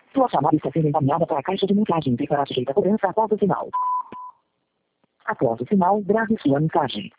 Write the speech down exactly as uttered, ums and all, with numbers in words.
Sua chamada está sendo encaminhada para a caixa de mensagens e será sujeita a cobrança após o sinal. Após o sinal, grave sua mensagem.